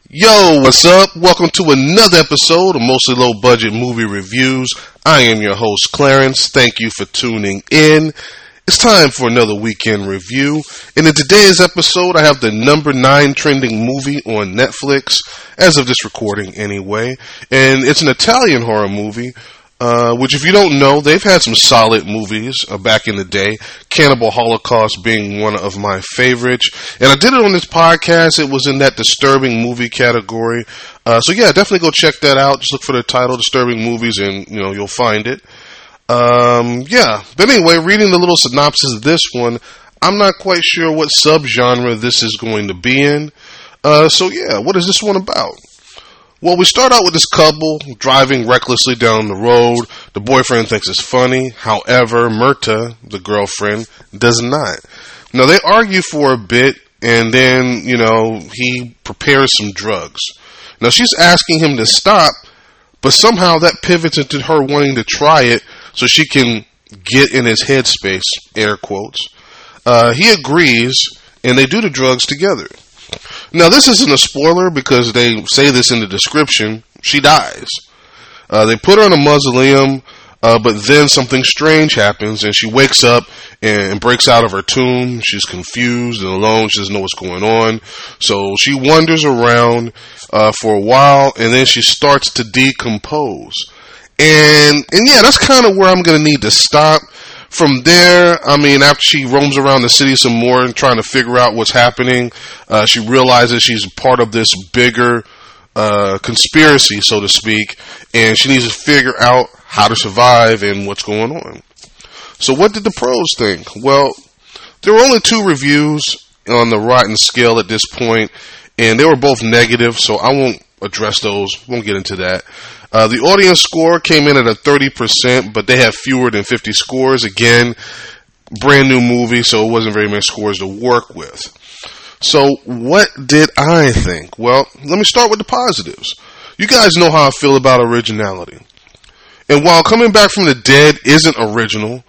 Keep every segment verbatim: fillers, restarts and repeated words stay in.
Yo, what's up? Welcome to another episode of Mostly Low Budget Movie Reviews. I am your host, Clarence. Thank you for tuning in. It's time for another weekend review. And in today's episode, I have the number nine trending movie on Netflix, as of this recording anyway. And it's an Italian horror movie. Uh, which, if you don't know, they've had some solid movies uh, back in the day. Cannibal Holocaust being one of my favorites. And I did it on this podcast. It was in that disturbing movie category. Uh, so yeah, definitely go check that out. Just look for the title, Disturbing Movies, and, you know, you'll find it. Um, yeah. But anyway, reading the little synopsis of this one, I'm not quite sure what subgenre this is going to be in. Uh, so yeah, what is this one about? Well, we start out with this couple driving recklessly down the road. The boyfriend thinks it's funny. However, Myrta, the girlfriend, does not. Now, they argue for a bit, and then, you know, he prepares some drugs. Now, she's asking him to stop, but somehow that pivots into her wanting to try it so she can get in his headspace, air quotes. Uh, he agrees, and they do the drugs together. Now, this isn't a spoiler because they say this in the description. She dies. Uh, they put her in a mausoleum, uh, but then something strange happens, and she wakes up and breaks out of her tomb. She's confused and alone. She doesn't know what's going on. So she wanders around uh, for a while, and then she starts to decompose. And, and yeah, that's kind of where I'm going to need to stop. From there, I mean, after she roams around the city some more and trying to figure out what's happening, uh, she realizes she's part of this bigger uh, conspiracy, so to speak, and she needs to figure out how to survive and what's going on. So what did the pros think? Well, there were only two reviews on the Rotten scale at this point, and they were both negative, so I won't address those. Won't get into that. Uh, the audience score came in at a thirty percent, but they have fewer than fifty scores. Again, brand new movie, so it wasn't very many scores to work with. So what did I think? Well, let me start with the positives. You guys know how I feel about originality. And while Coming Back from the Dead isn't original,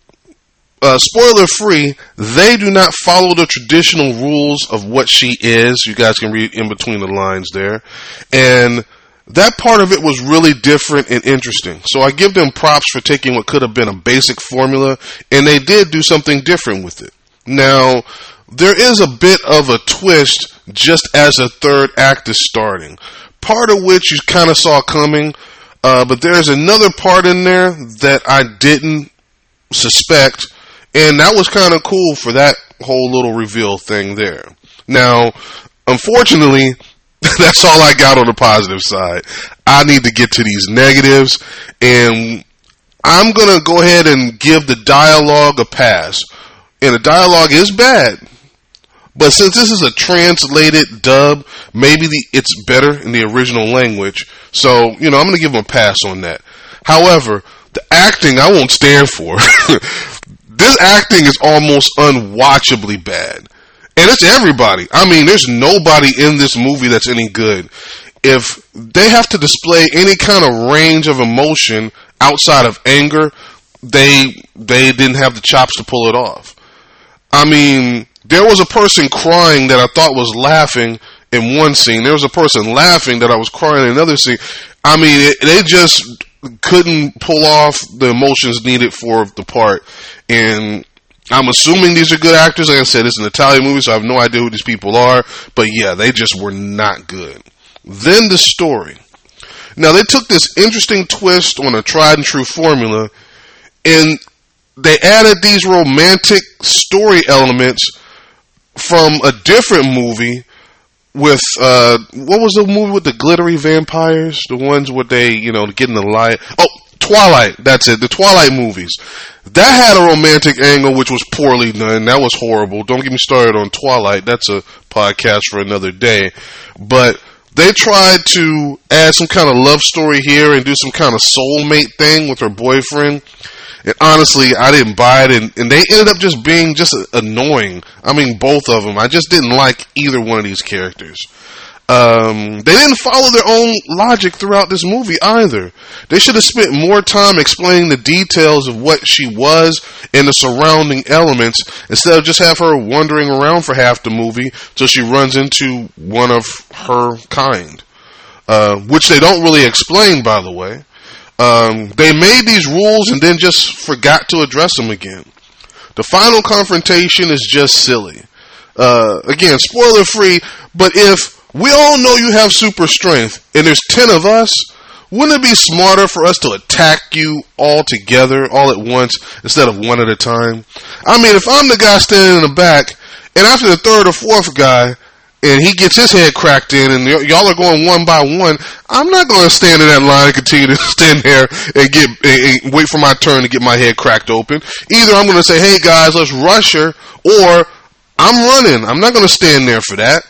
uh, spoiler free, they do not follow the traditional rules of what she is. You guys can read in between the lines there. And that part of it was really different and interesting. So I give them props for taking what could have been a basic formula, and they did do something different with it. Now, there is a bit of a twist just as the third act is starting, part of which you kind of saw coming, uh, but there's another part in there that I didn't suspect, and that was kind of cool for that whole little reveal thing there. Now, unfortunately, that's all I got on the positive side. I need to get to these negatives, and I'm going to go ahead and give the dialogue a pass. And the dialogue is bad, but since this is a translated dub, maybe the, it's better in the original language. So, you know, I'm going to give them a pass on that. However, the acting I won't stand for. This acting is almost unwatchably bad. And it's everybody. I mean, there's nobody in this movie that's any good. If they have to display any kind of range of emotion outside of anger, they they didn't have the chops to pull it off. I mean, there was a person crying that I thought was laughing in one scene. There was a person laughing that I was crying in another scene. I mean, it, they just couldn't pull off the emotions needed for the part. And I'm assuming these are good actors. Like I said, it's an Italian movie, so I have no idea who these people are. But yeah, they just were not good. Then the story. Now, they took this interesting twist on a tried and true formula, and they added these romantic story elements from a different movie with, uh, what was the movie with the glittery vampires? The ones where they, you know, get in the light. Oh, Twilight, that's it, the Twilight movies. That had a romantic angle which was poorly done. That was horrible. Don't get me started on Twilight. That's a podcast for another day. But they tried to add some kind of love story here and do some kind of soulmate thing with her boyfriend. And honestly, I didn't buy it, and, and they ended up just being just annoying. I mean, both of them. I just didn't like either one of these characters. Um, they didn't follow their own logic throughout this movie either. They should have spent more time explaining the details of what she was and the surrounding elements instead of just have her wandering around for half the movie till she runs into one of her kind. Uh, which they don't really explain, by the way. Um, they made these rules and then just forgot to address them again. The final confrontation is just silly. Uh, again, spoiler free, but if we all know you have super strength, and there's ten of us, wouldn't it be smarter for us to attack you all together, all at once, instead of one at a time? I mean, if I'm the guy standing in the back, and after the third or fourth guy, and he gets his head cracked in, and y- y'all are going one by one, I'm not going to stand in that line and continue to stand there and get and, and wait for my turn to get my head cracked open. Either I'm going to say, hey guys, let's rush her, or I'm running. I'm not going to stand there for that.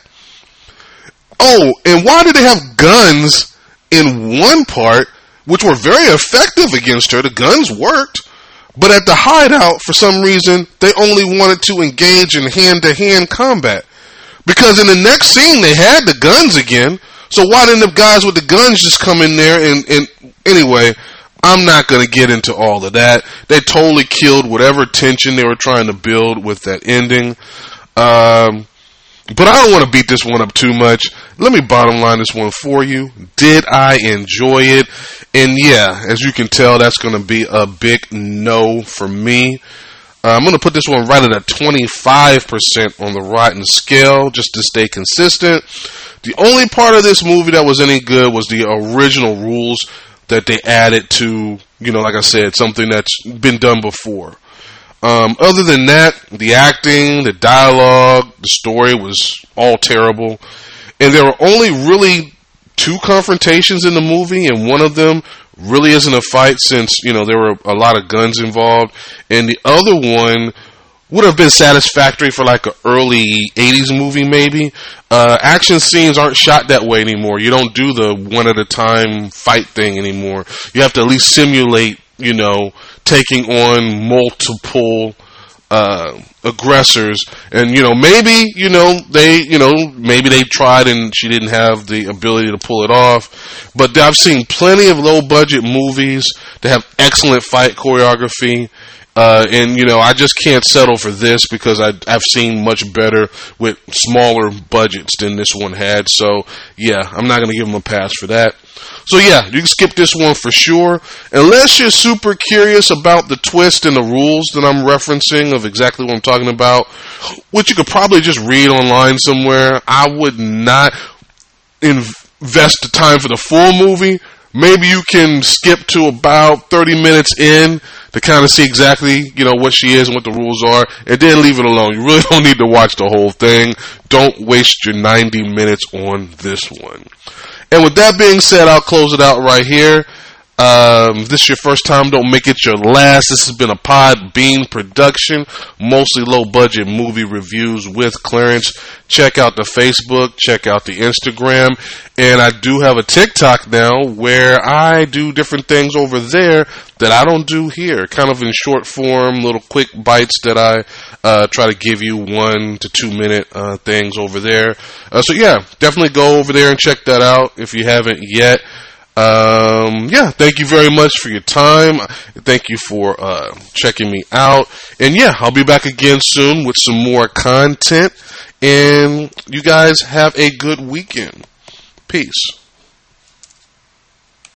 Oh, and why did they have guns in one part, which were very effective against her? The guns worked. But at the hideout, for some reason, they only wanted to engage in hand-to-hand combat. Because in the next scene, they had the guns again. So why didn't the guys with the guns just come in there and, and anyway, I'm not going to get into all of that. They totally killed whatever tension they were trying to build with that ending. Um... But I don't want to beat this one up too much. Let me bottom line this one for you. Did I enjoy it? And yeah, as you can tell, that's going to be a big no for me. Uh, I'm going to put this one right at a twenty-five percent on the Rotten scale, just to stay consistent. The only part of this movie that was any good was the original rules that they added to, you know, like I said, something that's been done before. Um, other than that, the acting, the dialogue, the story was all terrible. And there were only really two confrontations in the movie, and one of them really isn't a fight since, you know, there were a lot of guns involved. And the other one would have been satisfactory for like an early eighties movie maybe. Uh, action scenes aren't shot that way anymore. You don't do the one at a time fight thing anymore. You have to at least simulate, you know, taking on multiple uh, aggressors, and you know maybe you know they you know maybe they tried and she didn't have the ability to pull it off. But I've seen plenty of low budget movies that have excellent fight choreography. Uh, and, you know, I just can't settle for this because I, I've seen much better with smaller budgets than this one had. So, yeah, I'm not going to give them a pass for that. So, yeah, you can skip this one for sure. Unless you're super curious about the twist and the rules that I'm referencing of exactly what I'm talking about, which you could probably just read online somewhere. I would not invest the time for the full movie. Maybe you can skip to about thirty minutes in to kind of see exactly, you know, what she is and what the rules are, and then leave it alone. You really don't need to watch the whole thing. Don't waste your ninety minutes on this one. And with that being said, I'll close it out right here. Um, if this is your first time, don't make it your last. This has been a Podbean production, mostly low-budget movie reviews with Clarence. Check out the Facebook, check out the Instagram, and I do have a TikTok now where I do different things over there that I don't do here, kind of in short form, little quick bites that I uh, try to give you one to two minute uh, things over there. Uh, so yeah, definitely go over there and check that out if you haven't yet. Um, yeah, thank you very much for your time. Thank you for uh, checking me out. And yeah, I'll be back again soon with some more content. And you guys have a good weekend. Peace.